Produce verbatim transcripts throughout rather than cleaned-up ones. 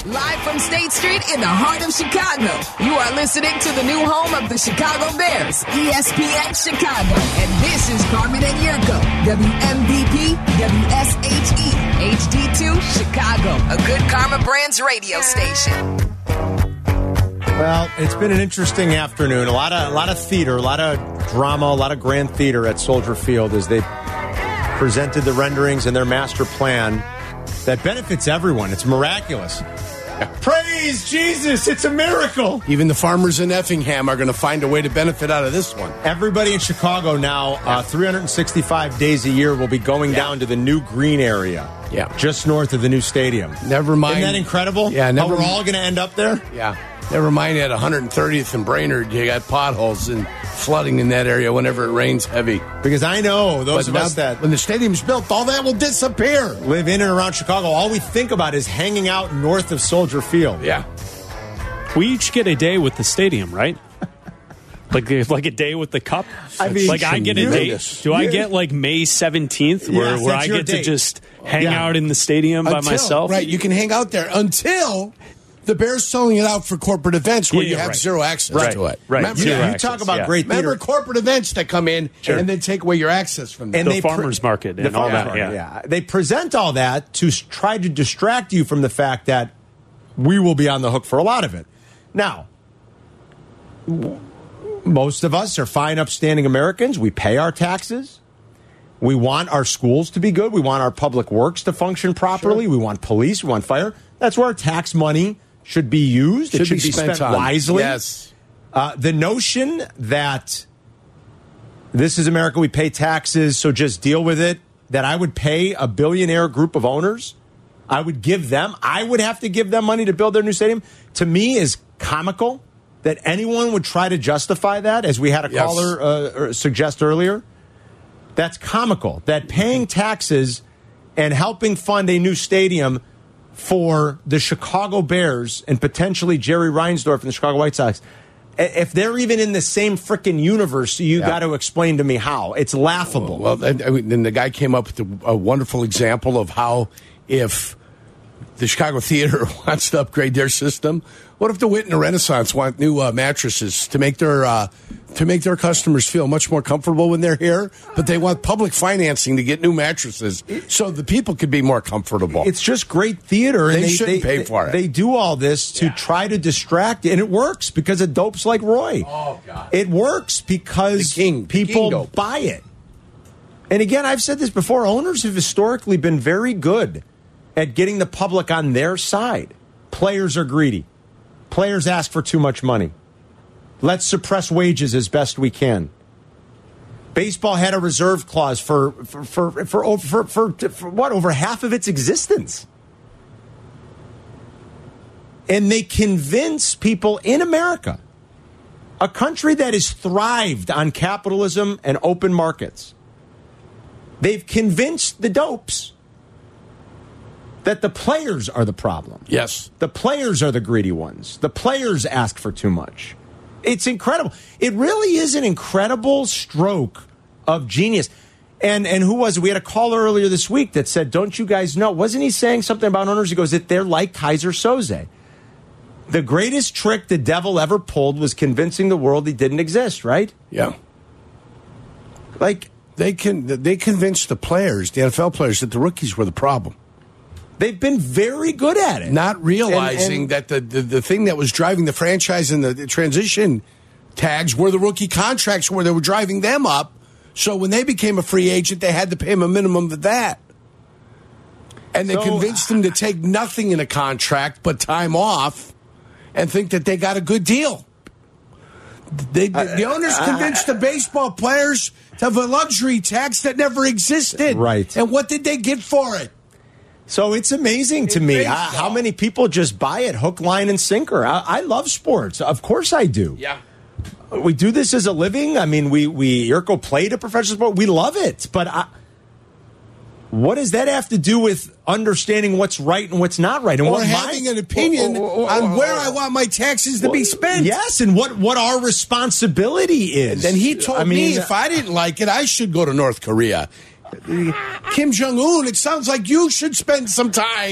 Live from State Street in the heart of Chicago, you are listening to the new home of the Chicago Bears, E S P N Chicago. And this is Carmen and Yurko, W M V P, W S H E, H D two, Chicago, a good Karma Brands radio station. Well, it's been an interesting afternoon. A lot of a lot of theater, a lot of drama, a lot of grand theater at Soldier Field as they presented the renderings and their master plan that benefits everyone. It's miraculous. Praise Jesus, it's a miracle. Even the farmers in Effingham are going to find a way to benefit out of this one. Everybody in Chicago now, uh, three hundred sixty-five days a year, will be going yeah. down to the new green area. Yeah. Just north of the new stadium. Never mind. Isn't that incredible? Yeah. Never How we're m- all going to end up there? Yeah. Never mind at one hundred thirtieth and Brainerd, you got potholes and flooding in that area whenever it rains heavy. Because I know those but of us that... When the stadium's built, all that will disappear. Live in and around Chicago, all we think about is hanging out north of Soldier Field. Yeah. We each get a day with the stadium, right? Like like a day with the cup. I mean, like I get a day. Do I get like May seventeenth, where yes, where I get date. to just hang yeah. out in the stadium until, by myself? Right, you can hang out there until the Bears selling it out for corporate events where yeah, you yeah, have right. zero access right. to it. Right. Remember, You, Zero you access, talk about yeah. great theater. Remember corporate events that come in sure. and then take away your access from them. And the they farmers pre- market the and all farmers that. market, Yeah. yeah. They present all that to s- try to distract you from the fact that we will be on the hook for a lot of it. Now, w- most of us are fine, upstanding Americans. We pay our taxes. We want our schools to be good. We want our public works to function properly. Sure. We want police. We want fire. That's where our tax money should be used. Should it should be be, spent spent on. wisely. Yes. Uh, the notion that this is America, we pay taxes, so just deal with it, that I would pay a billionaire group of owners, I would give them, I would have to give them money to build their new stadium, to me is comical. That anyone would try to justify that, as we had a yes. caller uh, suggest earlier. That's comical. That paying taxes and helping fund a new stadium for the Chicago Bears and potentially Jerry Reinsdorf and the Chicago White Sox, if they're even in the same frickin' universe, you yeah. got to explain to me how. It's laughable. Well, then the guy came up with a wonderful example of how if the Chicago Theater wants to upgrade their system, what if the Wit and the Renaissance want new uh, mattresses to make their uh, to make their customers feel much more comfortable when they're here? But they want public financing to get new mattresses so the people could be more comfortable. It's just great theater, and they, they shouldn't they, pay for it. They do all this to yeah. try to distract, and it works because of dopes like Roy. Oh God! It works because the king, people the king buy it. And again, I've said this before: owners have historically been very good at getting the public on their side. Players are greedy. Players ask for too much money. Let's suppress wages as best we can. Baseball had a reserve clause for for for for, for, for, for what, over half of its existence. And they convince people in America, a country that has thrived on capitalism and open markets, they've convinced the dopes that the players are the problem. Yes. The players are the greedy ones. The players ask for too much. It's incredible. It really is an incredible stroke of genius. And and who was it? We had a caller earlier this week that said, don't you guys know? Wasn't he saying something about owners? He goes, that they're like Kaiser Soze. The greatest trick the devil ever pulled was convincing the world he didn't exist, right? Yeah. Like, they can they convinced the players, the N F L players, that the rookies were the problem. They've been very good at it. Not realizing and, and, that the, the, the thing that was driving the franchise and the, the transition tags were the rookie contracts where they were driving them up. So when they became a free agent, they had to pay them a minimum of that. And they so, convinced them to take nothing in a contract but time off and think that they got a good deal. They, the, the owners convinced the baseball players to have a luxury tax that never existed. Right. And what did they get for it? So it's amazing to me how, how many people just buy it hook, line, and sinker. I, I love sports. Of course I do. Yeah. We do this as a living. I mean, we, we Yurko played a professional sport. We love it. But I, what does that have to do with understanding what's right and what's not right? And or what having my, an opinion or, or, or, on where I want my taxes to well, be spent. Yes, and what, what our responsibility is. And he told I mean, me if I didn't like it, I should go to North Korea. Kim Jong-un, it sounds like you should spend some time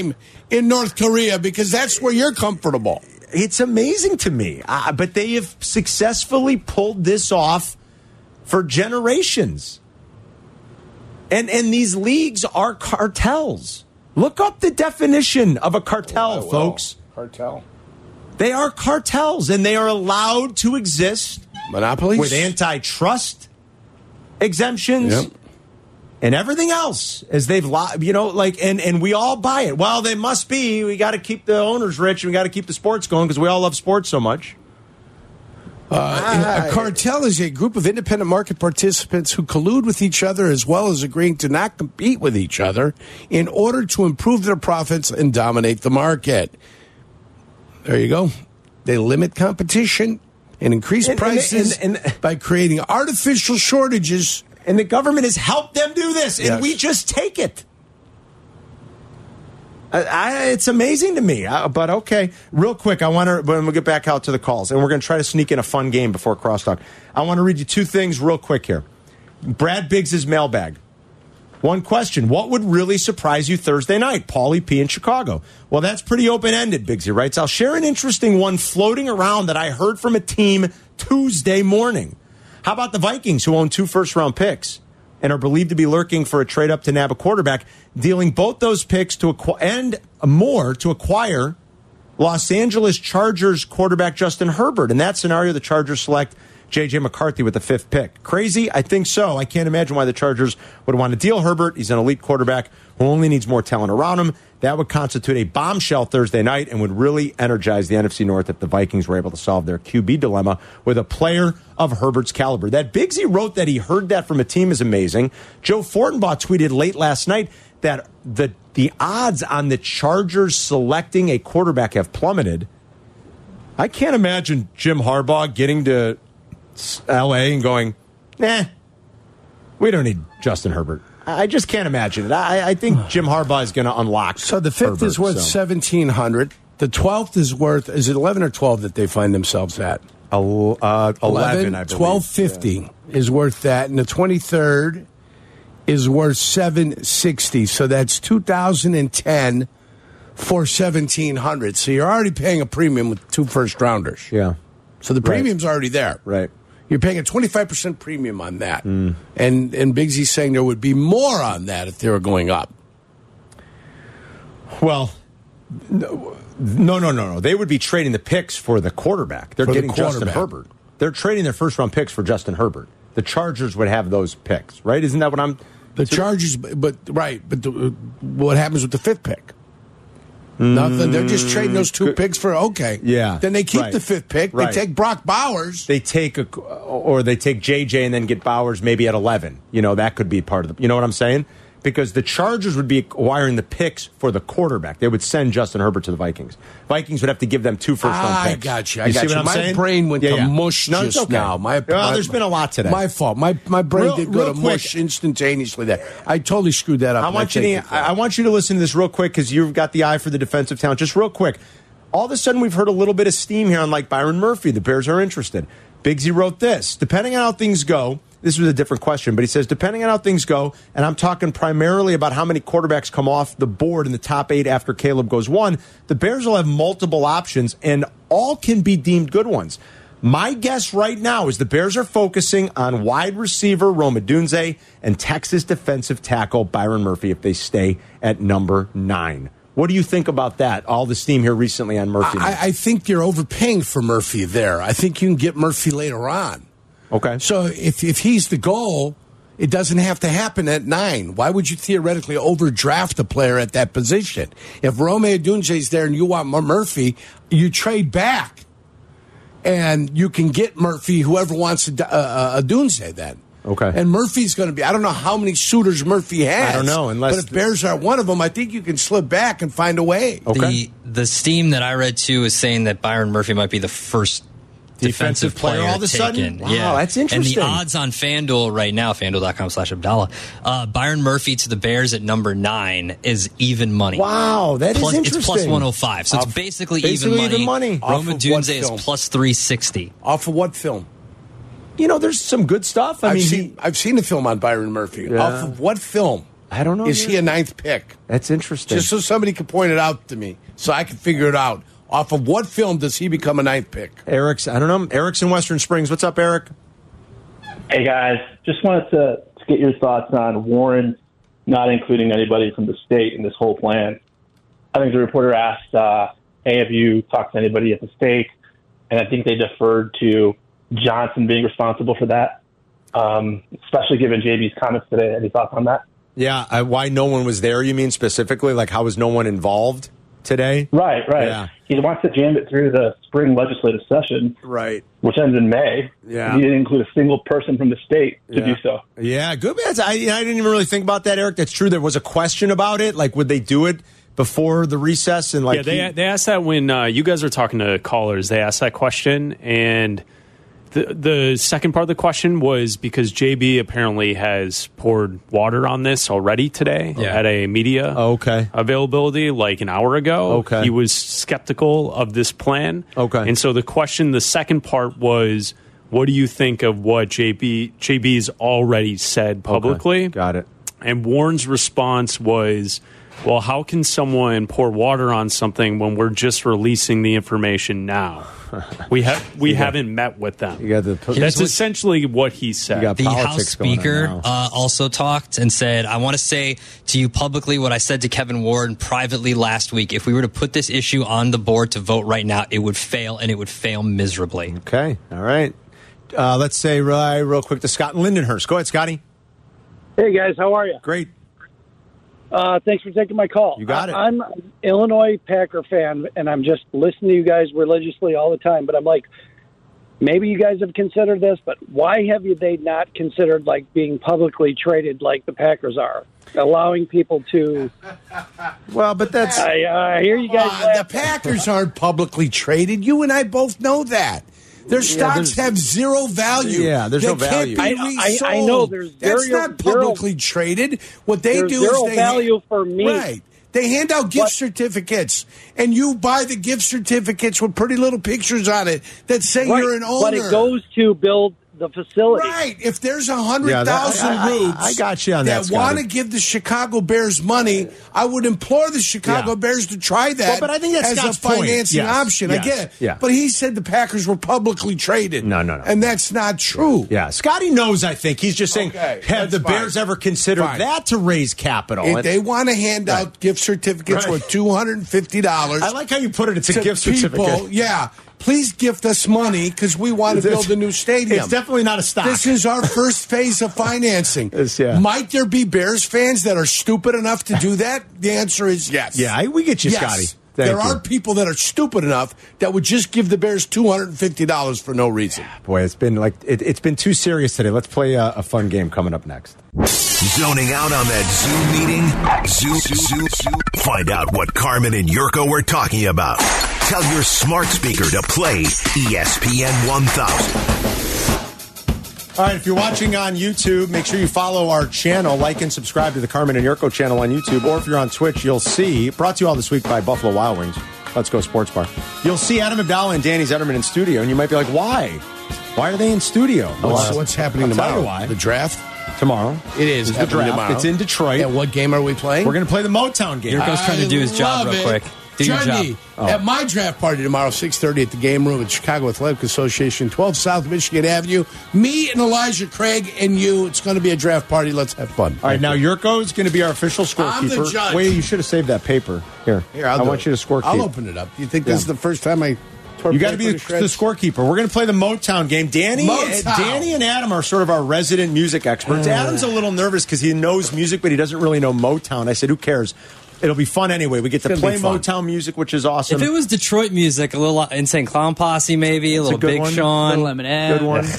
in North Korea because that's where you're comfortable. It's amazing to me. Uh, but they have successfully pulled this off for generations. And and these leagues are cartels. Look up the definition of a cartel, Oh, folks. Cartel. They are cartels, and they are allowed to exist Monopolies? with antitrust exemptions Yep. and everything else. As they've, lo- you know, like, and and we all buy it. Well, they must be. We got to keep the owners rich, and we got to keep the sports going because we all love sports so much. Uh, a cartel is a group of independent market participants who collude with each other as well as agreeing to not compete with each other in order to improve their profits and dominate the market. There you go. They limit competition and increase And- and- prices and- and- by creating artificial shortages. And the government has helped them do this, and Yes. we just take it. I, I, it's amazing to me, I, but okay. Real quick, I want to. When we get back out to the calls, and we're going to try to sneak in a fun game before crosstalk. I want to read you two things real quick here. Brad Biggs' mailbag. One question: what would really surprise you Thursday night? Paulie P in Chicago. Well, that's pretty open ended. Biggsy writes. I'll share an interesting one floating around that I heard from a team Tuesday morning. How about the Vikings, who own two first round picks and are believed to be lurking for a trade up to nab a quarterback, dealing both those picks to acqu- and more to acquire Los Angeles Chargers quarterback Justin Herbert. In that scenario, the Chargers select J J McCarthy with the fifth pick. Crazy? I think so. I can't imagine why the Chargers would want to deal Herbert. He's an elite quarterback who only needs more talent around him. That would constitute a bombshell Thursday night and would really energize the N F C North if the Vikings were able to solve their Q B dilemma with a player of Herbert's caliber. That Biggsy wrote that he heard that from a team is amazing. Joe Fortenbaugh tweeted late last night that the the odds on the Chargers selecting a quarterback have plummeted. I can't imagine Jim Harbaugh getting to L A and going, nah, we don't need Justin Herbert. I just can't imagine it. I, I think Jim Harbaugh is going to unlock. So the fifth Herbert, is worth so. seventeen hundred. The twelfth is worth, is it eleven or twelve that they find themselves at? El- uh, eleven, I believe. twelve fifty yeah. is worth that. And the twenty-third is worth seven sixty. So that's two thousand ten for seventeen hundred. So you're already paying a premium with two first rounders. Yeah. So the premium's right. already there. Right. You're paying a twenty-five percent premium on that. Mm. And and Biggsy's saying there would be more on that if they were going up. Well, no, no, no, no. no. They would be trading the picks for the quarterback. They're For the getting Justin quarterback. Herbert. They're trading their first round picks for Justin Herbert. The Chargers would have those picks, right? Isn't that what I'm... The Chargers, but right, but the, what happens with the fifth pick? Nothing. They're just trading those two picks for okay. Yeah. Then they keep right. the fifth pick. Right. They take Brock Bowers. They take a, or they take J J and then get Bowers maybe at eleven. You know, that could be part of the. You know what I'm saying? Because the Chargers would be acquiring the picks for the quarterback. They would send Justin Herbert to the Vikings. Vikings would have to give them two first round I picks. got you. I you got see you. what I'm my saying? brain went Yeah, to yeah. mush No, it's just okay. now. My, well, my, there's been a lot today. My fault. My my brain Real- did go real to quick. mush instantaneously there. I totally screwed that up. I and want you take to. it back. I I want you to listen to this real quick because you've got the eye for the defensive talent. Just real quick. All of a sudden, we've heard a little bit of steam here on like Byron Murphy. The Bears are interested. Biggsy wrote this. Depending on how things go, this was a different question, but he says, depending on how things go, and I'm talking primarily about how many quarterbacks come off the board in the top eight after Caleb goes one, the Bears will have multiple options, and all can be deemed good ones. My guess right now is the Bears are focusing on wide receiver Rome Odunze and Texas defensive tackle Byron Murphy if they stay at number nine. What do you think about that? All the steam here recently on Murphy. I, I think you're overpaying for Murphy there. I think you can get Murphy later on. Okay. So if if he's the goal, it doesn't have to happen at nine. Why would you theoretically overdraft a player at that position? If Rome Odunze's there and you want Murphy, you trade back, and you can get Murphy. Whoever wants a, a, a Odunze then. Okay. And Murphy's going to be, I don't know how many suitors Murphy has. I don't know, unless- But if Bears are one of them, I think you can slip back and find a way. Okay. The the steam that I read too is saying that Byron Murphy might be the first Defensive defensive player player all of a sudden? taken. Wow, yeah. that's interesting. And the odds on FanDuel right now, FanDuel.com slash Abdallah, uh, Byron Murphy to the Bears at number nine is even money. Wow, that is plus, interesting. It's plus one oh five, so Off- it's basically, basically even money. even money. Off Rome of what Odunze is film? plus three sixty. Off of what film? You know, there's some good stuff. I I've mean, seen he, I've seen a film on Byron Murphy. Yeah. Off of what film? I don't know. Is he a ninth pick? That's interesting. Just so somebody can point it out to me, so I can figure it out. Off of what film does he become a ninth pick? Eric's, I don't know. Eric's in Western Springs. What's up, Eric? Hey, guys. Just wanted to, to get your thoughts on Warren not including anybody from the state in this whole plan. I think the reporter asked, uh, hey, have you talked to anybody at the state? And I think they deferred to Johnson being responsible for that, um, especially given J B's comments today. Any thoughts on that? Yeah, I, why no one was there, you mean specifically? Like, how was no one involved today? Right, right. Yeah. He wants to jam it through the spring legislative session, right, which ends in May. Yeah. He didn't include a single person from the state to yeah. do so. Yeah, good. Man. I, I didn't even really think about that, Eric. That's true. There was a question about it. Like, would they do it before the recess? And like, yeah, they he, they asked that when uh, you guys were talking to callers. They asked that question, and the the second part of the question was because J B apparently has poured water on this already today Yeah. at a media Oh, okay. availability like an hour ago. Okay. He was skeptical of this plan. Okay. And so the question, the second part was, what do you think of what J B J B's already said publicly? Okay. Got it. And Warren's response was, well, how can someone pour water on something when we're just releasing the information now? We have we got- haven't met with them. You got the That's what- essentially what he said. You got The politics House going on Speaker now. uh, also talked and said, I want to say to you publicly what I said to Kevin Warren privately last week. If we were to put this issue on the board to vote right now, it would fail, and it would fail miserably. Okay. All right. Uh, let's say uh, real quick to Scott and Lindenhurst. Go ahead, Scotty. Hey, guys, how are you? Great. Uh, thanks for taking my call. You got it. I, I'm an Illinois Packer fan, and I'm just listening to you guys religiously all the time. But I'm like, maybe you guys have considered this, but why have you they not considered like being publicly traded like the Packers are, allowing people to? Well, but that's I uh, hear you guys. Uh, the laugh. Packers aren't publicly traded. You and I both know that. Their stocks there's- have zero value. Yeah, there's they no can't value. Be I- I- resold. I know there's That's zero- not publicly traded. What they There's do zero is they value for me. Right. They hand out gift But- certificates, and you buy the gift certificates with pretty little pictures on it that say Right, you're an owner. but it goes to build the facility. Right. If there's a hundred Yeah, that- thousand I- I- rubes I got you on that, Scotty. want to give the Chicago Bears money, I would implore the Chicago Yeah. Bears to try that. Well, but I think that's as Scott's a point. financing Yes, option. yes, I get it. yeah. But he said the Packers were publicly traded. No, no, no. And that's not true. yeah. Scotty knows. I think he's just saying, Okay, have that's the fine. Bears ever considered Fine. that to raise capital? If And- they want to hand out Right. gift certificates Right. worth two hundred fifty dollars, I like how you put it. It's a to gift people, certificate. yeah, please gift us money because we want to build a new stadium. It's definitely not a stock. This is our first phase of financing. Yes, yeah. Might there be Bears fans that are stupid enough to do that? The answer is yes. yeah, I- we get you, Yes. Scotty. Thank there you. are people that are stupid enough that would just give the Bears two hundred fifty dollars for no reason. Boy, it's been like it, it's been too serious today. Let's play a, a fun game coming up next. Zoning out on that Zoom meeting? Zoom, Zoom, Zoom. Find out what Carmen and Yurko were talking about. Tell your smart speaker to play E S P N one thousand. All right, if you're watching on YouTube, make sure you follow our channel, like and subscribe to the Carmen and Yurko channel on YouTube. Or if you're on Twitch, you'll see, brought to you all this week by Buffalo Wild Wings. Let's Go Sports Bar. You'll see Adam Abdallah and Danny Zetterman in studio, and you might be like, why? Why are they in studio? What's, Well, what's happening I'll tell tomorrow? you why. The draft? Tomorrow. It is. It's the happening draft. tomorrow. It's in Detroit. And what game are we playing? We're going to play the Motown game. Yurko's trying to do his job love real it. quick. Do your Join job. me Oh. at my draft party tomorrow, six thirty at the game room at Chicago Athletic Association, twelve South Michigan Avenue. Me and Elijah Craig and you. It's going to be a draft party. Let's have fun. All right, now Yurko is going to be our official I'm the scorekeeper. judge. Wait, you should have saved that paper. Here, Here, I'll I do want it. you to score. I'll open it up. Do you think this Yeah. is the first time I tore You got to paper be the, shreds? the scorekeeper. We're going to play the Motown game. Danny, Motown. Danny, and Adam are sort of our resident music experts. Uh. Adam's a little nervous because he knows music, but he doesn't really know Motown. I said, "Who cares? It'll be fun anyway. We get to gonna play be fun. Motown music, which is awesome." If it was Detroit music, a little Insane Clown Posse, maybe a It's a little good Big one. Sean, Little Eminem. Good one.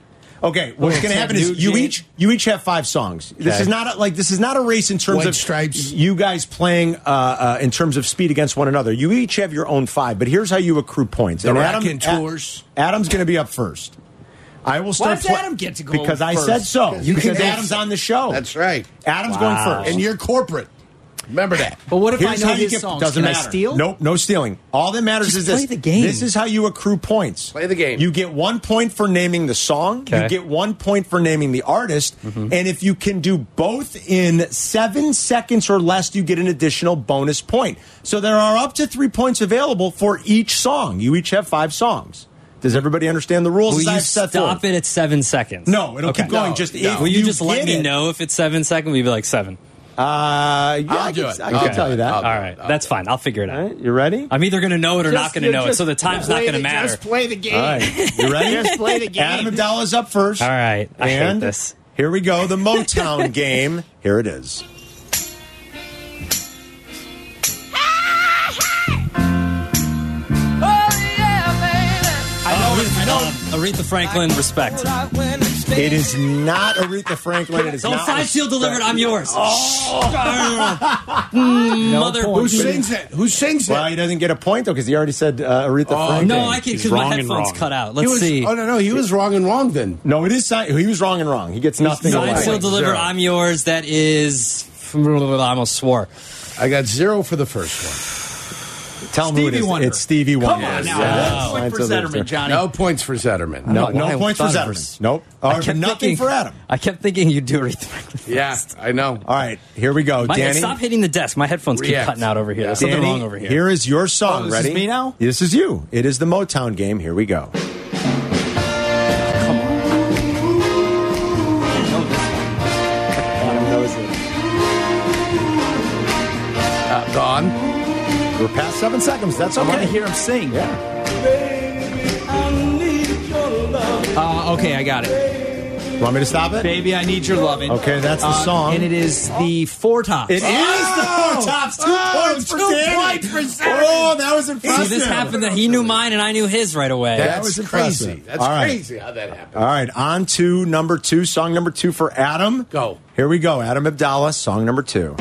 Okay, what's going to happen is you each you each have five songs. This Okay. is not a, like this is not a race in terms White of Stripes. you guys playing uh, uh, in terms of speed against one another. You each have your own five, but here's how you accrue points. The And Rack-In Ad- Tours. Adam's going to be up first. I will start. does pla- Adam get to go Because I first? said so. You because can- Adam's on the show. That's right. Adam's Wow. going first. And you're corporate. Remember that. But what if Here's I know how you his get, songs? doesn't Can I matter. steal? Nope, no stealing. All that matters Just is this. play the game. This is how you accrue points. Play the game. You get one point for naming the song. Okay. You get one point for naming the artist. And if you can do both in seven seconds or less, you get an additional bonus point. So there are up to three points available for each song. You each have five songs. Does everybody understand the rules? Will as you I've set stop forth? it at seven seconds? No, it'll Okay. keep going. No, just no. if Will you, just get let me it- know if it's seven seconds? We'll be like seven. Uh, yeah, I'll I do can, it. I can Okay. tell you that. I'll- All right, that's fine. I'll figure it out. All right, you ready? I'm either going to know it or Just- not going to know it, just so the time's not play going to the- matter. Just play the game. All right, you ready? Just play the game. Adam Abdallah's up first. All right, I hate and this. here we go, the Motown game. Here it is. I know it. I know Aretha Franklin, respect. It is not Aretha Franklin. It is Don't not. find seal delivered. I'm yours. Mother. Who sings it? Who sings it? Well, he doesn't get a point though because he already said uh, Aretha Franklin. No, I can He's because my wrong and headphones wrong. cut out. He Let's was, see. Oh, no, no. He was wrong and wrong then. No, it is. Si- he was wrong and wrong. He gets nothing. Sign away. Signed, seal, Wait, delivered. zero. I'm yours. That is. I almost swore. I got zero for the first one. Tell him who it Stevie is. Wonder. It's Stevie Wonder. Come on now. Yeah. One point Signed, for sealed, delivered. Zetterman, Johnny. No points for Zetterman. No, don't know why no I points for thought it Zetterman. was- Nope. I Or kept nothing thinking- for Adam. I kept thinking you'd do Aretha Franklin. Yeah, I know. All right, here we go. My, Danny, stop hitting the desk. My headphones keep React. cutting out over here. There's Danny, something wrong over here. Here is your song. Oh, this is Ready? me now? This is you. It is the Motown game. Here we go. Adam knows it. Uh, gone. We're past seven seconds. That's I want to okay. hear him sing. Yeah. Uh, okay, I got it. Want me to stop it? Baby, I Need Your Lovin'. Okay, that's the Uh, song. And it is the Four Tops. It is the Four Tops. Two Oh, points for two Danny. points for Zetterman. Oh, that was impressive. See, this happened that he knew mine and I knew his right away. That's was crazy. impressive. That's All right. crazy how that happened. All right, on to number two. Song number two for Adam. Go. Here we go. Adam Abdallah, song number two.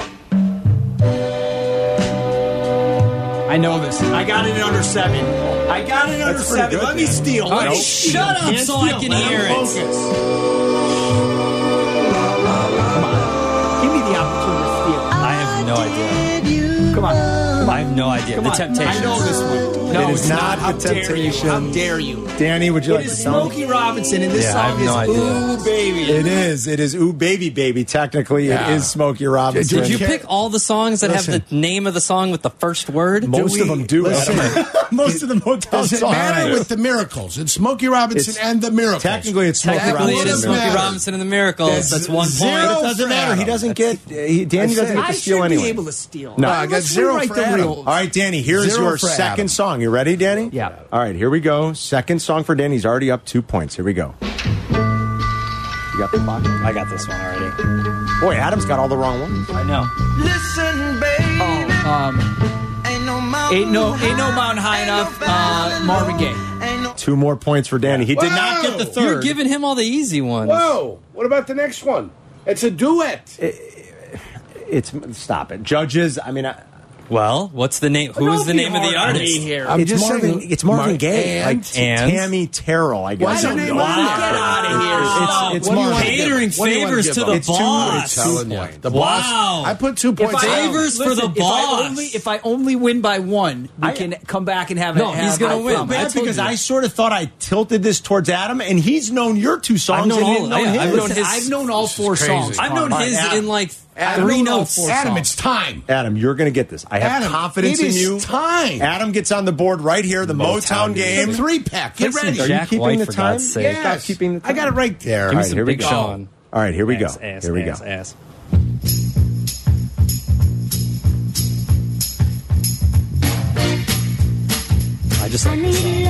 I know this. I got it in under seven. I got it in under That's pretty seven. good, Let me man. steal. Let Nope. me steal. Shut up Can't so I steal. can Let hear him it. focus. Come on. Give me the opportunity to steal. I have no idea. Come on. I have no idea. Come the on. Temptations. I know this one. No, It is it's not How The dare you? Temptations. How dare you? Danny, would you It like is to tell me? Smokey Robinson, and this Yeah, I have song no is idea. Ooh Baby. It is. It is Ooh Baby Baby. Technically, Yeah. it is Smokey Robinson. Did you pick all the songs that Listen. have the name of the song with the first word? Most Do of we- them do. listen. Adam. Most of the Motown Does it songs. matter do. with the Miracles? It's Smokey Robinson It's- and the Miracles. Technically, it's Smokey Technically, it Robinson. is Doesn't Smokey matter. Robinson and the Miracles. That's That's one zero. point. But it doesn't for matter. He Adam. doesn't get. He, Danny doesn't get I to should steal anyway. be able to steal. No, I got Let's zero rewrite for the Adam. rules. All right, Danny, here's Zero your for second Adam. song. You ready, Danny? Yeah. All right, here we go. Second song for Danny. He's already up two points. Here we go. You got the clock? I got this one already. Boy, Adam's got all the wrong ones. I know. Oh, um, ain't no, ain't no mountain high enough. Uh, Marvin Gaye. Two more points for Danny. He did not get the Whoa! third. You're giving him all the easy ones. Whoa! What about the next one? It's a duet. It's stop it, judges. I mean, I, Well, what's the name? Who is Don't the be name of the hard on me artist? here. I'm it's just Marvin. saying- It's Marvin Mar- Gaye, and- like and? Tammy Terrell. I guess. What's her name? No, Get out of here. It's, it's What do you Marvin. want to Catering give? What do you want favors give to up? the It's two- boss. it's Telling you. points. The boss. Wow. I put two points. If I- down. Favors for listen, the if I boss. only, if I only win by one, we I- can come back and have. No, a, have he's gonna I win. promise. I Bad told because you. I sort of thought I tilted this towards Adam, and he's known your two songs. I've known and all- didn't know yeah, his. I've known Listen, his- I've known all four crazy. songs. I've known Carmen. his Adam. in like Adam, three I've known all notes. four Adam, songs. it's time. Adam, you're going to get this. I have Adam, confidence it in is you. time. Adam gets on the board right here. The Motown, The game. three pack. Get Listen, ready. Are you Jack keeping White, the for time? God's sake. Yes. Stop keeping the time. I got it right there. Give me All right, some here we Big go. Sean. All right, here we go. Ass, ass, Here we ass, go. ass. I just like this song.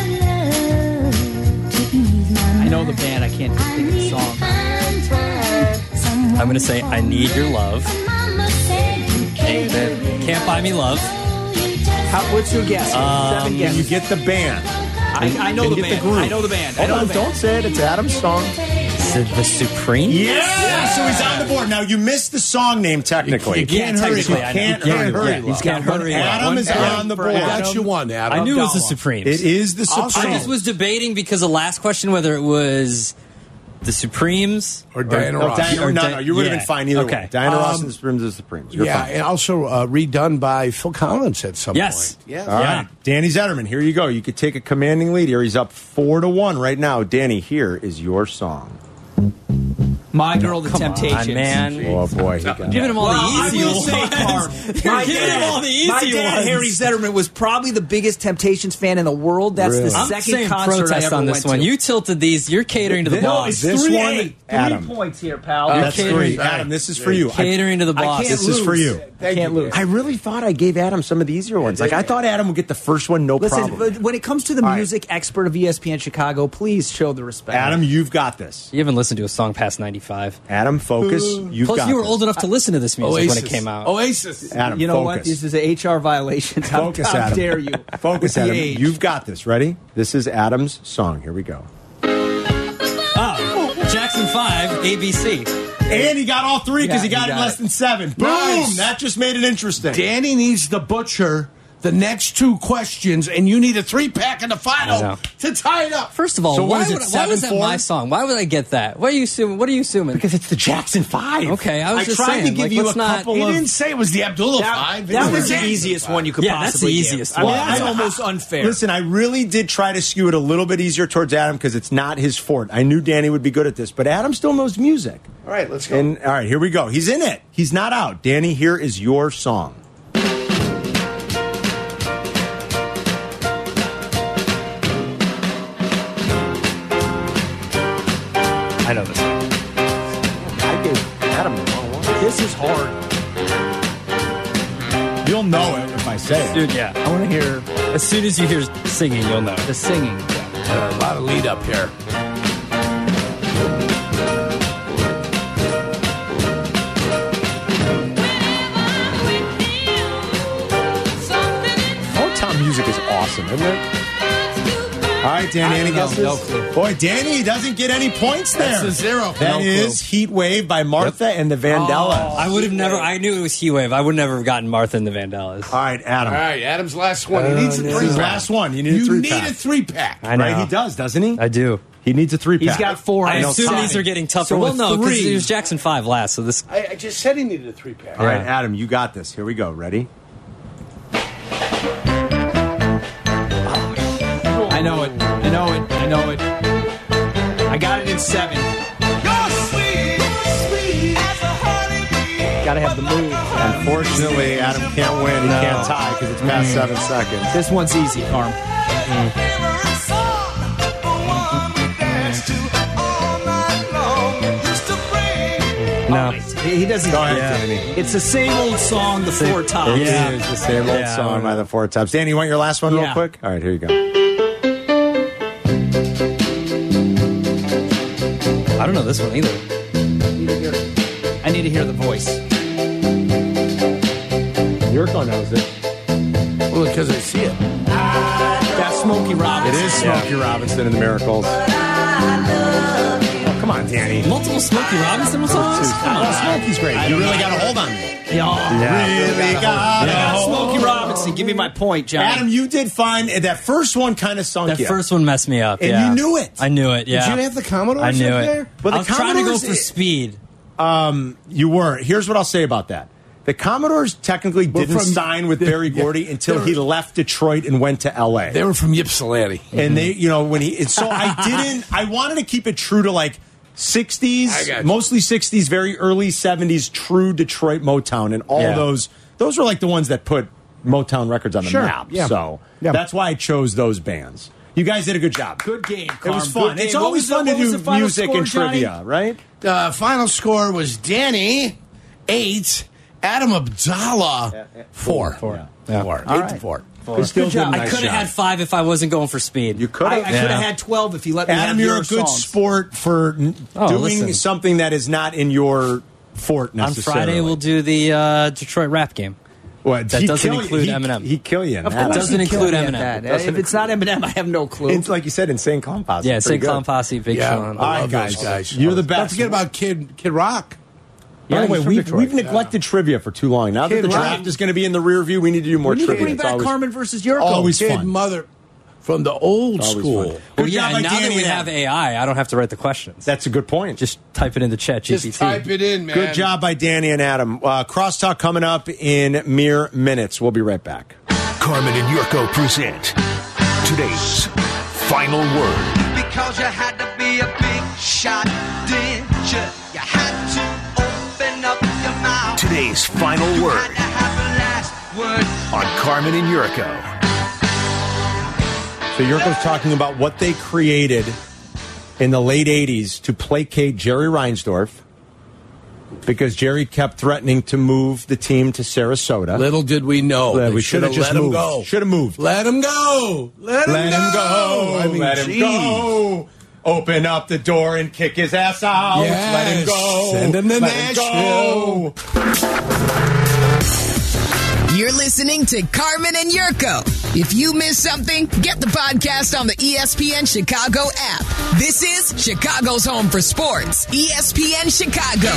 I know the band. I can't think of the song. I'm going to say, I Need Your Love. Can't, can't Buy Me Love. How, what's your guess? Seven Can guesses. you get the band? I, I know Can the you get band. the group? I know the band. I Hold know on, the band. don't say it. It's Adam's song. The, the Supreme? Yeah, so he's on the board. Now, you missed the song name, technically. You can't Yeah, hurry. technically, You I know. can't Yeah, hurry. yeah, hurry. he's got But hurry. Adam One is point on the for board. I got you one, Adam. I knew it was the Abdallah. Supremes. It is the I'll Supreme. I just was debating because of last question whether it was the Supremes Or Diana No, Ross. Diana, Or no, Di- no, you would have yeah. been fine either Okay. way. Diana Ross Um, and the Supremes is the Supremes. You're yeah, fine. and also uh, redone by Phil Collins at some Yes. point. Yeah. All right, Danny Zetterman, here you go. You could take a commanding lead here. He's up four to one right now. Danny, here is your song. My Girl, The Come Temptations. on, man. Oh boy, he got Giving him all Well, the I easy will ones. say, Carm, You're my giving him all the easy my dad, ones. Harry Zetterman, was probably the biggest Temptations fan in the world. That's Really? the I'm second saying concert I protest ever on this went one. to. You tilted these. You're catering to the No, boss. it's This three, one, eight. Adam. Three points here, pal. Uh, That's catering. three. Adam, this is for you. I, catering to the I boss. can't This is for lose. you. I can't lose. I really thought I gave Adam some of the easier ones. Like I thought Adam would get the first one, no Listen, problem. but when it comes to the All right. music expert of E S P N Chicago, please show the respect. Adam, you've got this. You haven't listened to a song past ninety-five. Adam, focus. You've Plus, got you were this. old enough to listen to this music Oasis. when it came out. Oasis. Adam, you know focus. what? This is an H R violation. How, Focus, how Adam. dare you? Focus, With the Adam. age. You've got this. Ready? This is Adam's song. Here we go. Oh, Jackson five, A B C. And he got all three because Yeah, he got he it in got less it. than seven. Boom! Nice. That just made it interesting. Danny needs to butcher the next two questions, and you need a three-pack in the I final know. to tie it up. First of all, So what why, is it, would, why was that seven four? my song? Why would I get that? What are you assuming? What are you assuming? Because it's the Jackson Five. Okay, I was just tried saying, to give like, you let's a not- couple He of. didn't say it was the Abdullah That, Five. that It was the Jackson easiest Five. one you could Yeah, that's possibly the give. easiest I mean, one. that's I- almost unfair. Listen, I really did try to skew it a little bit easier towards Adam because it's not his fort. I knew Danny would be good at this, but Adam still knows music. All right, let's go. And all right, here we go. He's in it. He's not out. Danny, here is your song. I know this. I gave Adam the wrong one. This is hard. You'll know it if I say it. Dude, yeah. I want to hear As soon as you hear singing, you'll know. the singing. a lot of lead up here. Motown music is awesome, isn't it? All right, Danny, any I don't know. guesses? No clue. Boy, Danny doesn't get any points there. That's a zero. That No is Heat Wave by Martha and the Vandellas. I would have never. I knew it was He Wave. I would never have gotten Martha and the Vandellas. All right, Adam. All right, Adam's last one. He needs a This three is his pack. last one. You need a You three need pack. a three pack. I know. Right, he does, doesn't he? I do. He needs a three pack. He's got four. I and assume tie. these are getting tougher. So well, with no, because three- it was Jackson five last. So this. I, I just said he needed a three pack. All right, Yeah. Adam, you got this. Here we go. Ready? I know it. I know it. I know it. I got it in seven. Got to have the move. Unfortunately, Adam can't win. He can't tie because it's past seven seconds. This one's easy, Carm. No. He he doesn't. Go ahead, Yeah. Danny. It's the same old song, The Four Tops. Yeah. It is the same old Yeah. song by the Four Tops. Danny, you want your last one real Yeah. quick? All right, here you go. I don't know this one either. I need to hear the voice. Yurko knows it. Well, because I see it. That's Smokey It Robinson. is Smokey Robinson and the Miracles. Oh, come on, Danny. Multiple Smokey Robinson songs. Come on. Smokey's great. You really got a hold on me. Yeah. Really got Yeah, a hold. Smokey Robinson. Give me my point, John. Adam, you did fine. That first one kind of sunk That you. first one messed me up. And yeah. you knew it. I knew it. Yeah. Did you have the Commodores I knew up it. there? But the I was trying to go Commodores- for speed. You weren't. Here's what I'll say about that. The Commodores technically Well, didn't from- sign with Barry yeah. Gordy until They he were- left Detroit and went to L A. They were from Ypsilanti. and they, you know, when he, and so I didn't, I wanted to keep it true to like sixties, I got you. mostly sixties, very early seventies, true Detroit Motown, and all Yeah. those, those were like the ones that put Motown records on the Sure, map. yeah. So Yeah. that's why I chose those bands. You guys did a good job. Good game, It Carm. was Good fun. game. It's What always was the- fun to what was do the final music score, and Johnny? trivia, right? The final score was Danny, eight. Adam Abdallah, four. Four. Yeah. Four. Eight right. to four. Good still job. did a I nice could have job. had five if I wasn't going for speed. You could I, I have. could have Yeah. had twelve if you let me Adam, have you're your a good songs. sport for n- Oh, doing listen. something that is not in your fort On necessarily. Friday, we'll do the uh, Detroit rap game. What, That he'd doesn't kill you- include he- Eminem. He'd kill you in Of that. course doesn't he'd kill include me at Eminem. that. If it's not Eminem, I have no clue. It's like you said, Insane Clown Posse. Yeah, Pretty St. good. Clown Posse, Big Yeah, Sean. I All right, love guys. those guys. You're the Don't best. forget about Kid Kid Rock. By Yeah, the way, he's from we've, Detroit. we've neglected trivia for too long. Now that Kid the Rock. draft is going to be in the rear view, we need to do more we need to trivia. bring It's back always- Carmen versus Yurko. Always Kid fun. Mother. From the old Always school. fun. Well, Good yeah, job and by now Danny that we and have Adam. A I, I don't have to write the questions. That's a good point. Just type it into Chat G P T. Just type it in, man. Good job by Danny and Adam. Uh, crosstalk coming up in mere minutes. We'll be right back. Carmen and Yurko present today's final word. Because you had to be a big shot, didn't you? You had to open up your mouth. Today's final You word had to have the last word. on Carmen and Yurko. So Yurko's talking about what they created in the late eighties to placate Jerry Reinsdorf because Jerry kept threatening to move the team to Sarasota. Little did we know. Yeah, They we should have just let him moved. go. Should have moved. Let him go. Let him Let go. him go. I mean, Let him geez. go. Open up the door and kick his ass out. Yes. Let him go. Send him to Let him go. You're listening to Carmen and Yurko. If you missed something, get the podcast on the E S P N Chicago app. This is Chicago's home for sports. E S P N Chicago.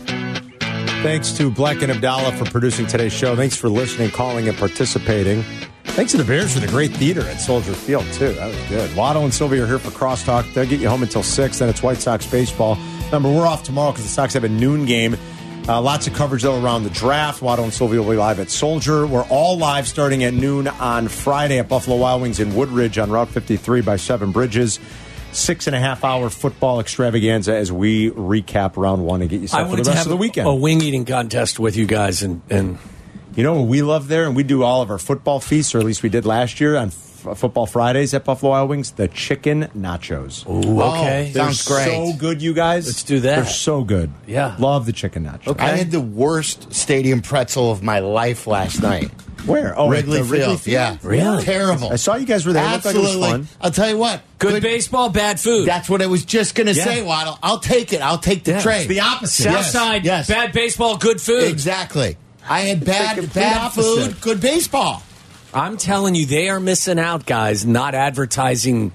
Thanks to Black and Abdallah for producing today's show. Thanks for listening, calling, and participating. Thanks to the Bears for the great theater at Soldier Field, too. That was good. Waddle and Sylvia are here for Crosstalk. They'll get you home until six. Then it's White Sox baseball. Remember, we're off tomorrow because the Sox have a noon game. Uh, lots of coverage, though, around the draft. Waddle and Sylvia will be live at Soldier. We're all live starting at noon on Friday at Buffalo Wild Wings in Woodridge on Route fifty-three by Seven Bridges. Six and a half hour football extravaganza as we recap round one and get you set I for the wanted to rest have of the weekend. a wing eating contest with you guys, and, and You know what we love there? And we do all of our football feasts, or at least we did last year on f- Football Fridays at Buffalo Wild Wings, the chicken nachos. Ooh, okay. They're Sounds great. so good, you guys. Let's do that. They're so good. Yeah. Love the chicken nachos. Okay. I had the worst stadium pretzel of my life last night. Where? Oh, Wrigley, at the Field. Field? Yeah. Really? Terrible. I saw you guys were there. It looked like it was Absolutely. fun. I'll tell you what. good, baseball, bad food. That's what I was just going to Yeah. say, Waddle. I'll take it. I'll take the Yeah. trade. It's the opposite. South Yes. side, Yes. bad baseball, good food. Exactly. I had the bad complete bad opposite. food, good baseball. I'm telling you, they are missing out, guys, not advertising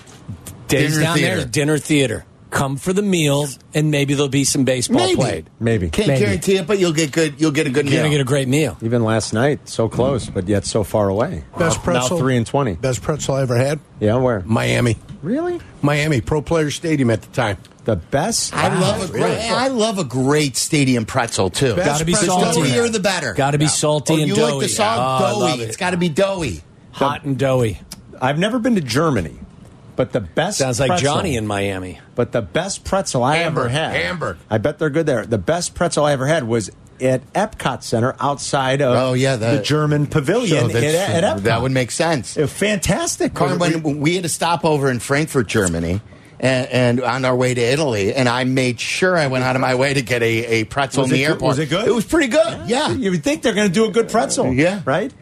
days Dinner down theater. there, dinner theater. Come for the meals, and maybe there'll be some baseball Maybe. played. Maybe. Can't Maybe. guarantee it, but you'll get good. You'll get a good You're going meal. to get a great meal. Even last night, so close, but yet so far away. Best Now pretzel. three and twenty. Best pretzel I ever had. Yeah, where? Miami. Really? Miami, Pro Player Stadium at the time. The best? I love a great. really? I love a great stadium pretzel too. Best Gotta be pretzel The salty. doughier the better. Got to be salty Oh, and you doughy. like the salt Oh, I love doughy? it. It's got to be doughy. Hot and doughy. I've never been to Germany, but the best Sounds like pretzel- Johnny in Miami. But the best pretzel I Hamburg, ever had. Hamburg. I bet they're good there. The best pretzel I ever had was at Epcot Center outside of Oh, yeah, the, the- German pavilion So at, that's- at Epcot. that would make sense. It was fantastic. Carmen, when we had a stopover in Frankfurt, Germany, and, and on our way to Italy, and I made sure I went out of my way to get a, a pretzel Was in it the good? airport. Was it good? It was pretty good. Yeah. You would think they're going to do a good pretzel. Yeah. Right?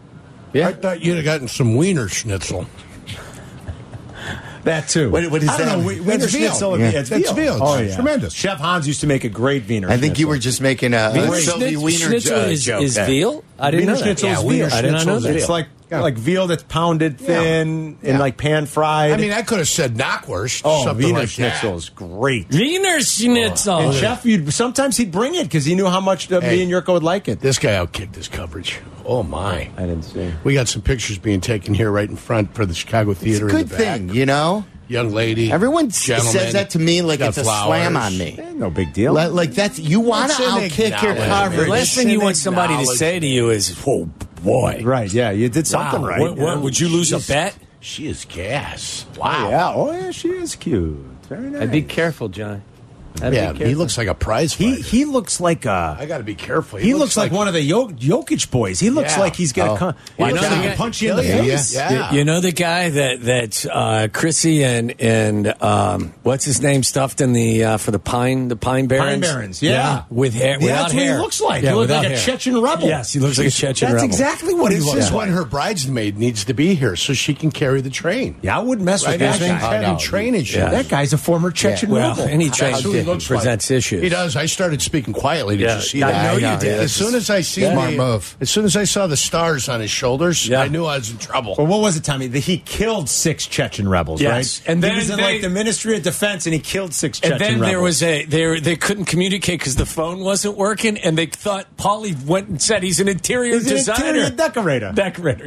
I thought you'd have gotten some Wiener Schnitzel. That too. What- what is I don't that? know. We- Wiener That's veal. Schnitzel. Yeah. Yeah, it's That's veal. veal. Oh, It's yeah. tremendous. Chef Hans used to make a great Wiener I think you Schnitzel. were just making a, a Wiener Sylvie Schnitz- Wiener Schnitzel jo- is, joke is there. veal? I didn't Wiener know that. Schnitzel is Yeah, Wiener I did not know Schnitzel. that. It's like Yeah. like veal that's pounded thin and like pan fried. I mean, I could have said knackwurst. oh, something Wiener like Schnitzel that. is great. Wiener Schnitzel. And Chef, you'd, sometimes he'd bring it because he knew how much uh, Hey. me and Yurko would like it. This guy outkicked his coverage. Oh, my. I didn't see. We got some pictures being taken here right in front for the Chicago It's a Theater. good in the back. thing, you know? Young lady. Everyone s- gentleman, says that to me like got it's a flowers. slam on me. Eh, no big deal. Like, like that's you want to It's an outkick your acknowledgement. The coverage. last thing you want somebody to Acknowledge- say to you is, "Whoa, boy, Right? Yeah, you did something wow, right. What, what, would you lose a bet?" She is gas. Wow. Yeah. Oh yeah, she is cute. Very nice. I'd be careful, John. I'd Yeah, be he careful. looks like a prize He fighter. he looks like a. I got to be careful. He, looks, like, one of the Jok- Jokic boys. He looks Yeah. like he's gonna Oh. come. You He know looks the like he guy- can punch you in the Yeah, face. yeah. Yeah. You know the guy that that uh, Chrissy and and um, what's his name stuffed in the uh, for the pine the Pine Barrens. Pine Barrens, yeah. with hair, Yeah, without that's what he hair. looks like. Yeah, He looks without like a hair. Chechen rebel. Yes, he looks like a Chechen That's rebel. exactly what he This looks is like. when her bridesmaid needs to be here so she can carry the train. Yeah, I wouldn't mess with Right? that She's guy. had no. a train issue. Yeah. That guy's a former Chechen Well, rebel. any train That's who he looks like. presents issues. He does. I started speaking quietly. Did Yeah, you see I that? know you know, did. yeah. As soon as I see Smart the, move. as soon as I saw the stars on his shoulders, Yeah. I knew I was in trouble. Well, what was it, Tommy? That he killed six Chechen rebels, Yes. right? And he then was in they- like the Ministry of Defense, and he killed six Chechen And then rebels. there was a they they couldn't communicate because the phone wasn't working, and they thought Paulie went and said he's an interior He's an designer, interior decorator. decorator. Yeah,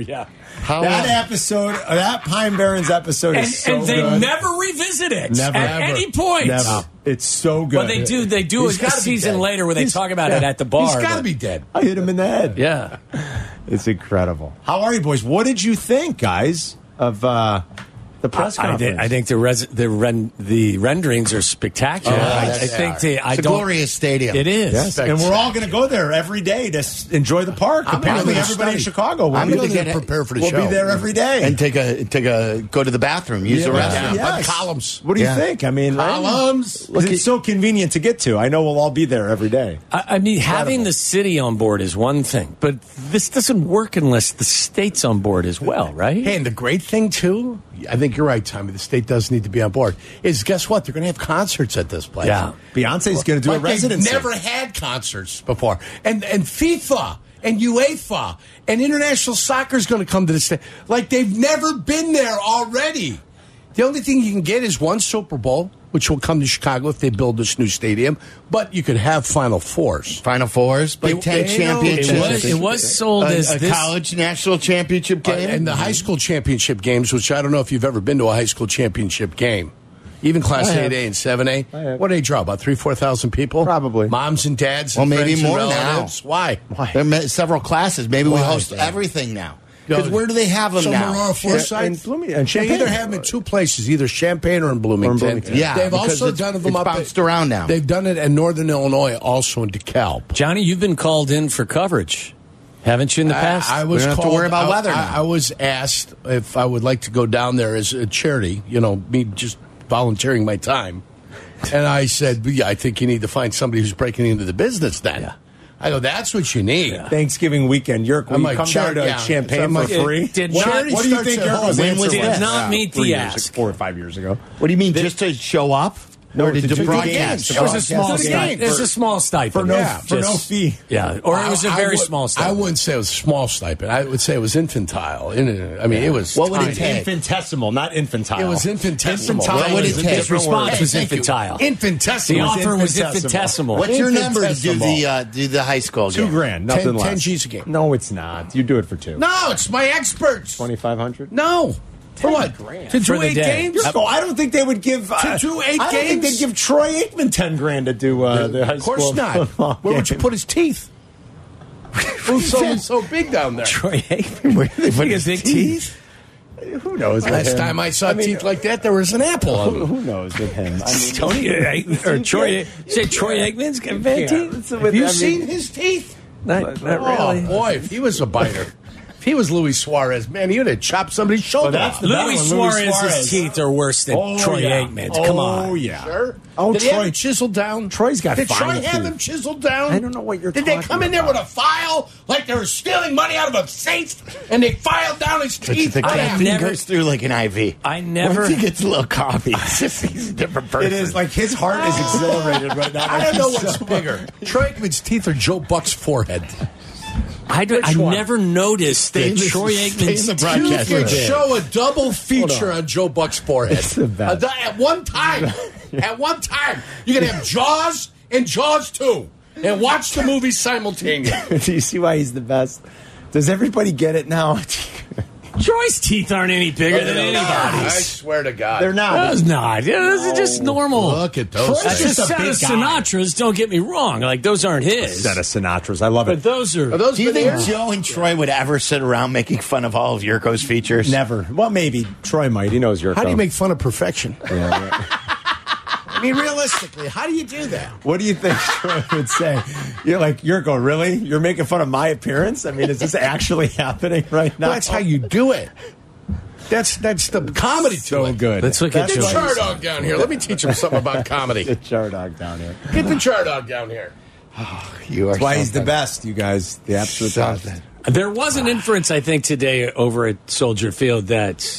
How that long? episode, that Pine Barrens episode And, is so and they good. never revisit it Never. at Never. any point. Never. It's so good. Well, they do. They do He's a gotta be season dead. later where they He's- talk about it yeah. at the bar. He's got to but- be dead. I hit him in the head. Yeah. It's incredible. How are you, boys? What did you think, guys, of uh, the press I, I, conference? think, I think the res, the ren, the renderings are spectacular. Oh, I, I yes, they think are. the I It's a don't. glorious stadium. It is. Yes, and we're all going to go there every day to s- enjoy the park. I'm Apparently, gonna everybody in study. Chicago will I'm be gonna there. get prepared for the we'll show. be there every day. And take a take a go to the bathroom. Use the Yeah. restroom. Yeah. Like Yes. columns. What do you Yeah. think? I mean, right? Columns. Look, it's so convenient to get to. I know we'll all be there every day. I, I mean, having the city on board is one thing, but this doesn't work unless the state's on board as well, right? Hey, and the great thing, too, I think you're right, Tommy, the state does need to be on board, is guess what? They're going to have concerts at this place. Yeah. Beyonce's going to do like a residency. They've never had concerts before. And and FIFA and UEFA and international soccer is going to come to the state. Like they've never been there already. The only thing you can get is one Super Bowl, which will come to Chicago if they build this new stadium. But you could have Final Fours. Final Fours, Big It- Ten it- championships. It was, it was sold a, as a this. college national championship Uh, game. and the high school championship games, which I don't know if you've ever been to a high school championship game. Even Class I have. eight A and seven A. I have. What do they draw? About three, four thousand people? Probably. Moms and dads well, and maybe friends and more now. relatives. Why? There are ma- several classes. Maybe we Why, host Dan? everything now. Because Yo, where do they have them so now? Aurora, Forsyth, in Bloomington- and they Champaign. either have them in two places, either Champaign or in Bloomington. Bloomington. Yeah, they've because also it's- done them it's up. bounced around now. They've done it in Northern Illinois, also in DeKalb. Johnny, you've been called in for coverage, haven't you, in the past? I, I was We don't have to called, worry about I, weather I, now. I was asked if I would like to go down there as a charity. You know, me just volunteering my time, and I said, "Yeah, I think you need to find somebody who's breaking into the business." Then Yeah. I go, "That's what you need." Thanksgiving weekend. You're I'm will like, you come char- down to yeah. Champagne So I'm for like, it free? did what, not- what do you starts think at your home. When was answer this? was? Did not Uh, meet three the years, ask. four or five years ago. What do you mean? Just to show up? No, or to to, do the broadcast? games. It was a small Broadcast the game. stipend. There's a small stipend For no- Yeah, for no just- fee. Yeah, or it was a I- I very would- small I stipend. wouldn't say it was a small stipend. I would say it was infantile. In- I mean, it was. What would it tiny. take? Infinitesimal, not infantile. It was infinitesimal. Infantile What would is it a take? His different response word. was Thank you. infantile. Infinitesimal. The offer was infinitesimal. infinitesimal. What's your number to do Infinitesimal. the uh, do the high school Two game? grand, nothing Ten- less. ten G's a game. No, it's not. You do it for two. No, it's my experts. Twenty-five hundred. No. For what? grand. To do For the eight day. games? Yurko, I don't think they would give uh, To do eight I don't think games? they'd give Troy Aikman ten grand to do uh, the high Of course school not. football Where would you game. put his teeth? Who's so, so big down there? Troy Aikman. Where do they put He his has big teeth? teeth. Who knows? with Last him? time I saw I mean, teeth like that, there was an apple on Who, them. who knows with him? I mean, Tony Aikman- or Troy. Say Troy Aikman's got bad teeth. Have you seen his teeth? Not, not Oh, really. boy, if he was a biter. If he was Luis Suarez, man, he would have chopped somebody's shoulder that's off. the bad Luis one, Luis Suarez's Suarez. teeth are worse than Oh, Troy yeah. Aikman's. Oh, Come on. yeah. Sure. Oh, Did he have Troy- them chiseled down? Troy's got Did fine Troy have teeth. them chiseled down? I don't know what you're Did they talking come in there about. with a file like they were stealing money out of a safe and they filed down his teeth? The I caffeine have never- goes through like an I V. I never. Once he gets a little coffee, it's just he's a different person. It is like his heart is exhilarated right now. I don't know He's what's so- bigger. Troy Aikman's teeth or Joe Buck's forehead? I, do, I one? never noticed Stay in that the- Troy stay in Aikman's the teeth broadcast. You were could big. show a double feature on. Joe Buck's forehead. It's the best. Uh, at one time, at one time, you can have Jaws and Jaws two, and watch the movie simultaneously. Do you see why he's the best? Does everybody get it now? Troy's teeth aren't any bigger than I anybody's. swear to God, They're not. Those not. Yeah, those are just normal. Look at those. That's Troy's a just a set of big guy. Sinatra's. Don't get me wrong. Like those aren't his. Set of Sinatras. I love But it. those are. Are those Do you think veneers? Joe and Troy would ever sit around making fun of all of Yurko's features? Never. Well, maybe Troy might. He knows your. How do you make fun of perfection? Yeah, right. I mean, realistically, how do you do that? What do you think Troy would say? You're like, Yurko, really? You're making fun of my appearance? I mean, is this actually happening right now? Well, that's how you do it. That's that's the comedy to So it. good. Let's look at Get Joe. Char Dog down here. Let me teach him something about comedy. Get Char Dog down here. Get the Char Dog down here. You are That's why he's the something. best, you guys. The absolute best. Something. There was an inference, I think, today over at Soldier Field that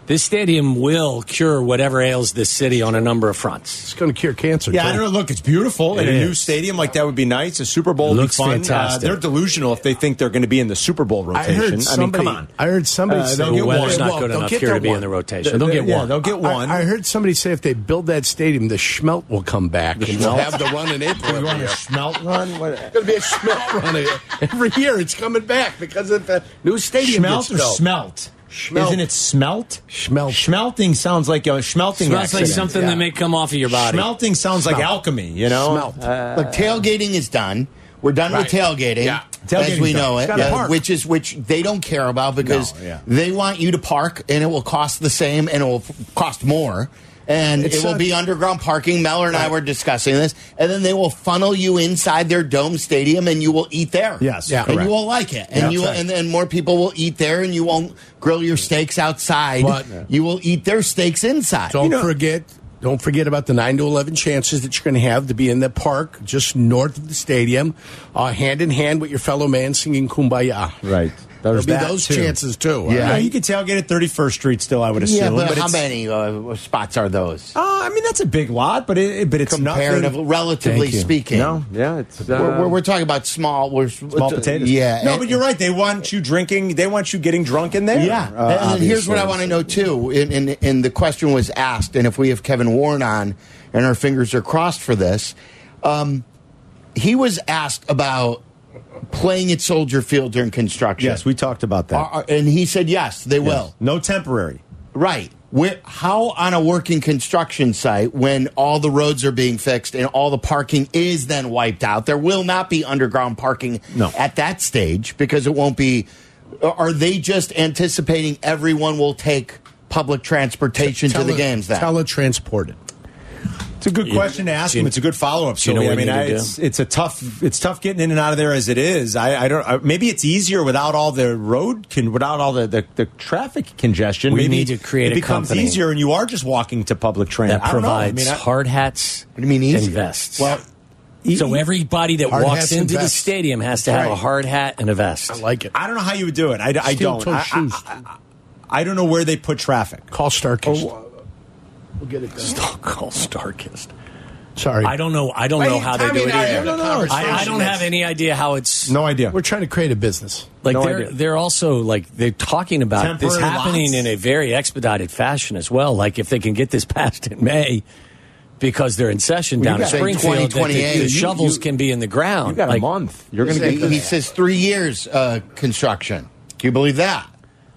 This stadium will cure whatever ails this city on a number of fronts. It's going to cure cancer. Yeah, too. I don't know. Look, it's beautiful. It in a is. new stadium like that would be nice. A Super Bowl would be Looks fun. fantastic. Uh, they're delusional if they think they're going to be in the Super Bowl I rotation. heard somebody. I mean, come on. I heard somebody Uh, say they'll get The weather's one. not Well, good they'll enough get here to that be one. in the rotation. They'll get Yeah, one. they'll get one. I, I heard somebody say if they build that stadium, the Schmelt will come back and we'll Schmelt? have the run in April. You every want a year. Schmelt run? What? It's going to be a Schmelt run every year. It's coming back because of the new stadium. Schmelt gets or built. smelt? Schmelt. Isn't it smelt? Schmelt. Schmelting sounds like a schmelting. Smells like accident. something Yeah. that may come off of your body. Schmelting sounds like Smelt. alchemy. You know. Smelt. Look, tailgating is done. We're done Right. with tailgating, Yeah. as Tailgating's we done. know It's it, gotta uh, park. which is which they don't care about because No, yeah. they want you to park, and it will cost the same, and it will f- cost more, and It's it will a- be underground parking. Meller and I Right. were discussing this, and then they will funnel you inside their dome stadium, and you will eat there. Yes, Yeah. and correct. you will like it, and Yeah, you will, that's right. and then more people will eat there, and you won't grill your steaks outside. But- you will eat their steaks inside. Don't You know- forget. Don't forget about the nine to eleven chances that you're going to have to be in the park just north of the stadium, uh, hand in hand with your fellow man singing "Kumbaya." Right. There'll There's be that, those too. chances too. Yeah. Yeah, right? you could tailgate at thirty-first Street still, I would assume. yeah, but, how it's- many uh, spots are those? Uh, I mean, that's a big lot, but it, but it's Comparative, nothing. relatively Thank you. speaking. No, yeah, it's uh, We're, we're, we're talking about small. We're small potatoes. Yeah. No, and- but you're right. They want you drinking. They want you getting drunk in there. Yeah. Uh, and here's what I obviously. want to know too. And, and, and the question was asked, and if we have Kevin Warren on, and our fingers are crossed for this, um, he was asked about playing at Soldier Field during construction. Yes, we talked about that. Are- are- and he said yes, they Yes. will. No temporary. Right. Where, how on a working construction site, when all the roads are being fixed and all the parking is then wiped out, there will not be underground parking No. at that stage because it won't be. Are they just anticipating everyone will take public transportation to the Tele- games then? Teletransported. It's a good question to ask do you- him. It's a good follow up. do you know Sylvia. I what we mean, need I, to do? it's it's a tough it's tough getting in and out of there as it is. I, I don't. I, maybe it's easier without all the road can without all the, the, the traffic congestion. We maybe need to create it a becomes company easier, and you are just walking to public transit. that I don't know. I provides mean, I- hard hats What do you mean easy? and vests. well, so everybody that Hard walks hats and into the vests. stadium has to have a Right. hard hat and a vest. I like it. I don't know how you would do it. I, I Steel don't. toe I, shoes. I, I, I don't know where they put traffic. Call Starkist. Oh, we'll get it done. Don't call Starkist. Sorry. I don't know. I don't Wait, know how they Tommy do it and I either. had a conversation I, I don't have any idea how it's. No idea. We're trying to create a business. Like No they're idea. they're also like they're talking about this Temporary happening lots. in a very expedited fashion as well. Like if they can get this passed in May, because they're in session Well, down you in got- Springfield, that the, twenty twenty-eight. the You- shovels you- can be in the ground. You got like, a month. You're going to he, get. he this. says three years uh, construction. Do you believe that?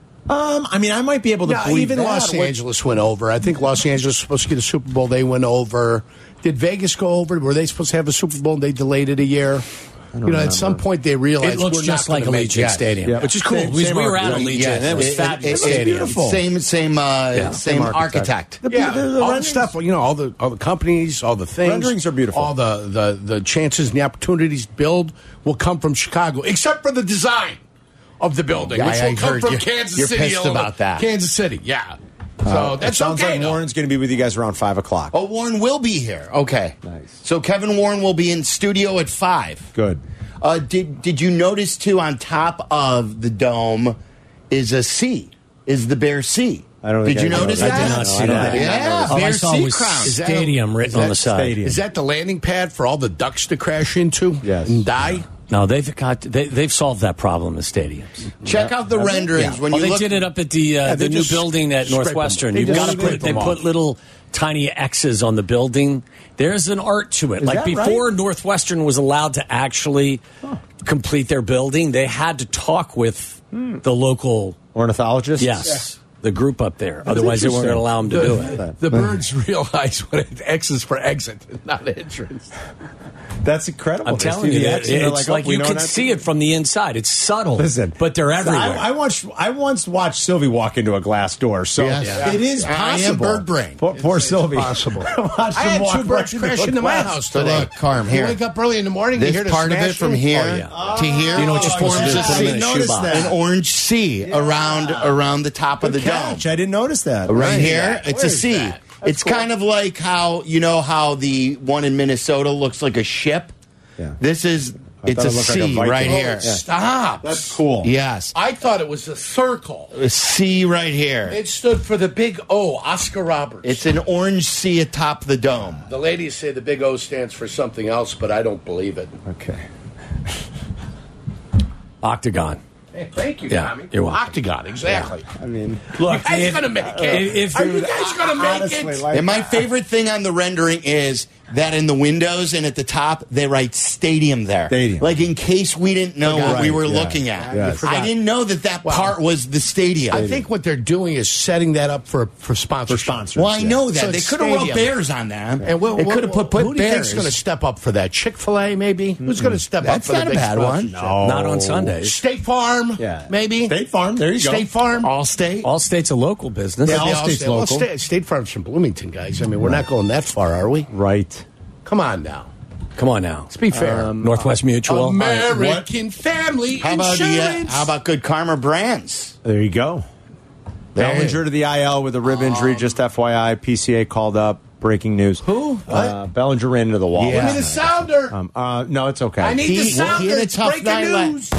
Um, I mean, I might be able to Yeah, believe even that. Los What- Angeles went over. I think Los Angeles was supposed to get a Super Bowl. They went over. Did Vegas go over? Were they supposed to have a Super Bowl and they delayed it a year? You know, at some point they realized It looks we're just not like gonna make Allegiant it. Stadium, Yeah. which is cool. Same- because same we were at architect. Allegiant, Yes, and it was it- fabulous it- it- stadium. beautiful. Same, same, uh, Yeah. same Same architect. architect. The- Yeah, the- the all the renderings- stuff. You know, all the all the companies, all the things. Renderings are beautiful. All the the the chances and the opportunities to build will come from Chicago, except for the design of the building, Yeah, which I will come heard from you- Kansas you're City. pissed a little about bit. that. Kansas City, yeah. So Uh, it that's sounds okay. like though. Warren's going to be with you guys around five o'clock. Oh, Warren will be here. Okay. Nice. So Kevin Warren will be in studio at five. Good. Uh, did Did you notice too? On top of the dome is a C. Is the Bear C? I don't Did think you I notice noticed. that? I did not see I don't that. think I Yeah, All I Bear saw C was crown. Is that- stadium is written on that the side. stadium? Is that the landing pad for all the ducks to crash into Yes. and die? No, they've got they, they've solved that problem in stadiums. Check out the renderings when Well, you they look. did it up at the uh, Yeah, the they new just building at scrape Northwestern. them. They You've just got to scrape put they them put off. little tiny X's on the building. There's an art to it. Is like that before right? Northwestern was allowed to actually complete their building, they had to talk with the local Ornithologist? yes. The group up there. Otherwise, they weren't going to allow them to do it. The, the birds realize what it, X is for exit, not entrance. That's incredible. I'm They telling see you, the that, X and they're it's oh, like we you know can that's- see it from the inside. It's subtle, Listen, but they're everywhere. I, I once I once watched Sylvie walk into a glass door, so Yes. Yeah. it is I am possible. bird brain. Poor, poor Sylvie. possible. I watched I him had walk two birds right crash a into my glass house So today. look, Carm, You here. wake up early in the morning, you This hear the part of it smashing. from here Oh, yeah. to here. You know what you're supposed to do? forms a Put them C. in a noticed shoebox. that. An orange C around around the top of the Good dome. catch. I didn't notice that. Right here, it's Where a is C. that? It's kind of like how you know how the one in Minnesota looks like a ship. Yeah. This is I It's thought a it looked like C Viking. right Oh, here. it stops. That's cool. Yes. I thought it was a circle. A C right here. It stood for the big O, Oscar Roberts. It's an orange C atop the dome. The ladies say the big O stands for something else, but I don't believe it. Okay. Octagon. Hey, thank you, Yeah, Tommy. you're welcome. Octagon, exactly. I mean, Look, You guys if- gonna make it? if- if Are you you- guys gonna make honestly, it? like- And my favorite thing on the rendering is that in the windows and at the top, they write stadium there. Stadium. Like in case we didn't know Forgot. what we were Right, yeah. looking at. Yes. I didn't know that that Wow. part was the stadium. I think what they're doing is setting that up for for sponsorship. For sponsors. Well, I know that. So they it's could have wrote stadium. Bears on them. And we'll, they could have put, put who do you think's Bears. going to step up for that? Chick-fil-A, maybe? Who's going to step That's up for not the a big bad one. sponsorship? No. Not on Sundays. State Farm, Yeah. maybe? State Farm. There you go. State Farm? Allstate. Allstate's a local business. Yeah, Yeah, Allstate's Allstate. Well, local. State, State Farm's from Bloomington, guys. I mean, we're not going that far, are we? Right. Come on now. Come on now. Let's be fair. Northwest Mutual. American Family How about the, uh, Insurance. how about Good Karma Brands? There you go. Bellinger to the I L with a rib injury. Just F Y I. P C A called up. Breaking news. Who? Uh, Bellinger ran into the wall. Yeah. Give me the sounder. Um, uh, no, it's okay. I need He- the he sounder. had a It's tough breaking night la- news.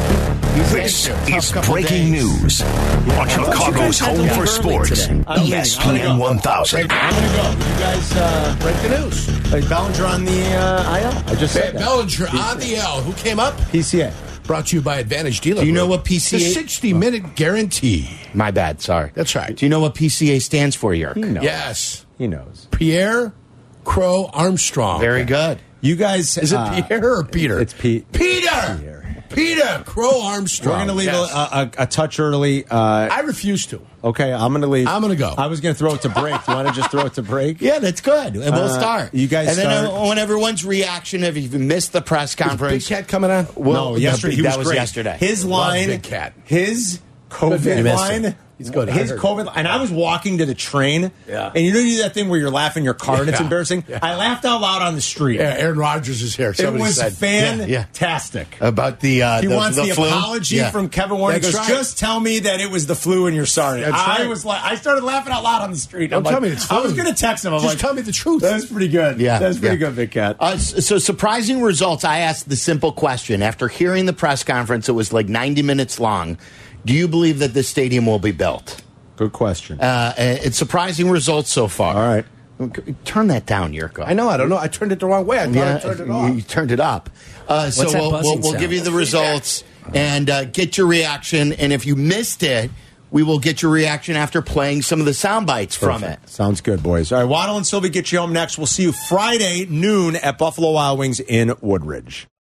This is breaking news on Chicago's home for sports, E S P N one thousand. I'm going to go. You guys, uh, Break the news. like Bellinger on the uh, I L? I just said that. Bellinger on the L. Who came up? P C A. Brought to you by Advantage Dealer. Do you know Group. what P C A The sixty-minute guarantee. My bad. Sorry. That's right. Do you know what P C A stands for, Yerk? knows. Yes. He knows. Pierre Crow Armstrong. Very good. You guys. Is it uh, Pierre or Peter? It's Pete. Peter. Pierre. Peter Crow Armstrong. We're going to leave Yes. a, a, a touch early. Uh, I refuse to. okay, I'm going to leave. I'm gonna go. I was going to throw it to break. Do you want to just throw it to break? Yeah, that's good. And we'll Uh, start. you guys And then start. I want everyone's reaction if you've missed the press Big conference. Cat coming on? Well, no, yesterday. that- He was that was great. yesterday. His Love line. Big Cat. His You COVID missed line. him. He's good. I His heard. COVID, and I was walking to the train, Yeah. and you know you do that thing where you're laughing in your car and it's Yeah. embarrassing. Yeah. I laughed out loud on the street. Yeah, Aaron Rodgers is here. It Somebody was said. fantastic. Yeah, About the uh, He the, wants the, the flu? apology Yeah. from Kevin Warren. He That's goes, right. just tell me that it was the flu and you're sorry. That's I right. was like, I started laughing out loud on the street. Don't I'm tell like, me it's I was flu. going to text him. I'm Just like, tell me the truth. That's pretty good. Yeah, that's pretty yeah. good, Big Cat. Uh, s- so surprising results. I asked the simple question after hearing the press conference. It was like ninety minutes long. Do you believe that this stadium will be built? Good question. Uh, it's surprising results so far. All right. Turn that down, Yurko. I know. I don't know. I turned it the wrong way. I thought I turned it you, off. you turned it up. Uh, so What's that we'll, we'll, buzzing we'll sound? give you the results and uh, get your reaction. And if you missed it, we will get your reaction after playing some of the sound bites from it. Perfect. Sounds good, boys. All right, Waddle and Sylvie get you home next. We'll see you Friday noon at Buffalo Wild Wings in Woodridge.